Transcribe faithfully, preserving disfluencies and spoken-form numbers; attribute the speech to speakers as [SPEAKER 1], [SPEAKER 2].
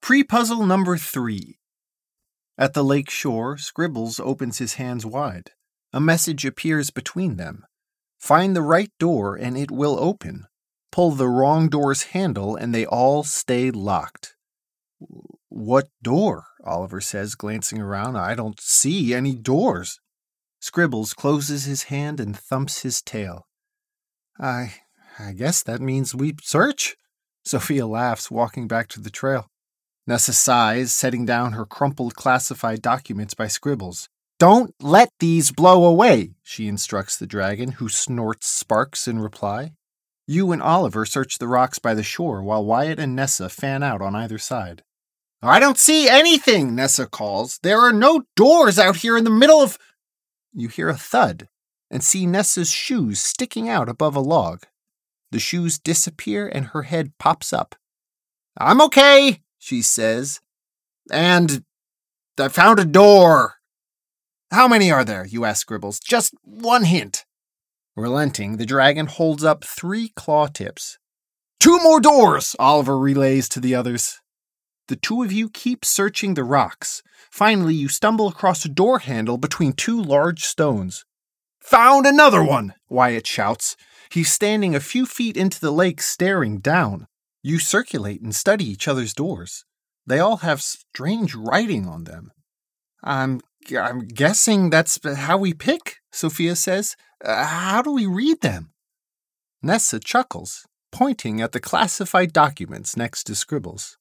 [SPEAKER 1] Pre-puzzle number three. At the lake shore, Scribbles opens his hands wide. A message appears between them. Find the right door and it will open. Pull the wrong door's handle and they all stay locked. What door? Oliver says, glancing around. I don't see any doors. Scribbles closes his hand and thumps his tail. I, I guess that means we search. Sophia laughs, walking back to the trail. Nessa sighs, setting down her crumpled classified documents by Scribbles. Don't let these blow away, she instructs the dragon, who snorts sparks in reply. You and Oliver search the rocks by the shore, while Wyatt and Nessa fan out on either side. I don't see anything, Nessa calls. There are no doors out here in the middle of... You hear a thud, and see Nessa's shoes sticking out above a log. The shoes disappear, and her head pops up. I'm okay, she says. And I found a door. How many are there, you ask Scribbles. Just one hint. Relenting, the dragon holds up three claw tips. Two more doors, Oliver relays to the others. The two of you keep searching the rocks. Finally, you stumble across a door handle between two large stones. Found another one, Wyatt shouts. He's standing a few feet into the lake, staring down. You circulate and study each other's doors. They all have strange writing on them. I'm, I'm guessing that's how we pick, Sophia says. Uh, how do we read them? Nessa chuckles, pointing at the classified documents next to Scribbles.